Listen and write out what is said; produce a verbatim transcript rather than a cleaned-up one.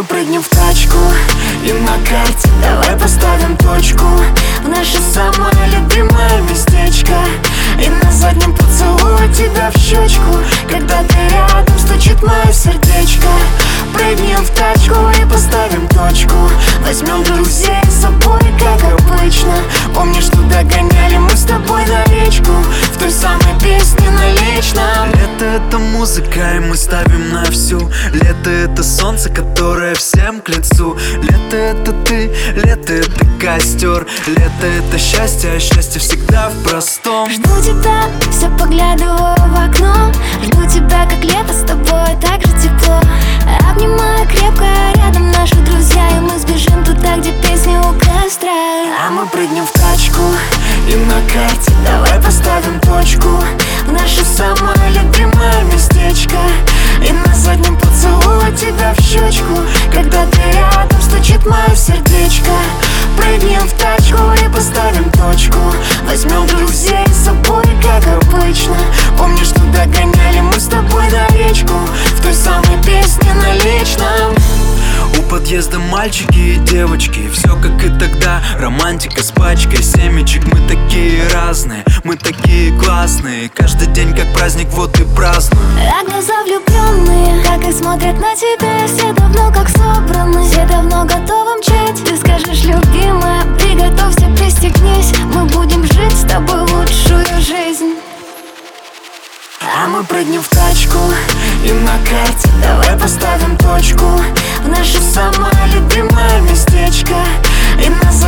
мы прыгнем в тачку, и на карте давай поставим точку в наше самое любимое местечко. И на заднем поцелую тебя в щечку, когда ты рядом, стучит мое сердечко. Прыгнем в тачку и поставим точку, возьмем друзей с собой, как обычно. Помнишь, туда гоняли мы с тобой на речку, в той самой песне на личном. Лето — это музыка, и мы ставим на всю. Лето — это солнце, которое всем к лицу. Лето — это ты, лето — это костер. Лето — это счастье, а счастье всегда в простом. Жду тебя, все поглядываю в окно. Жду тебя, как лето, с тобой так же тепло. Обнимаю крепко, рядом наши друзья, и мы сбежим туда, где песни у костра. А мы прыгнем в тачку, и на карте давай поставим точку в наше самое любимое местечко. И на заднем поцелую тебя в щечку, когда ты рядом, стучит мое сердечко. Прыгнем в тачку и поставим точку, возьмем друзей с собой, как обычно. Помнишь, туда гоняли мы с тобой на речку, в той самой песне на личном. У подъезда мальчики и девочки, все как и тогда. Романтика с пачкой семечек. Мы такие разные, мы такие классные. Каждый день как праздник, вот и празднуем. А глаза влюбленные, как и смотрят на тебя. Все давно как собраны, все давно готовы мчать. Ты скажешь, любимая, приготовься, пристегнись. Мы будем жить с тобой лучшую жизнь. А мы прыгнем в тачку, и на карте давай поставим точку в наше самое любимое местечко. И на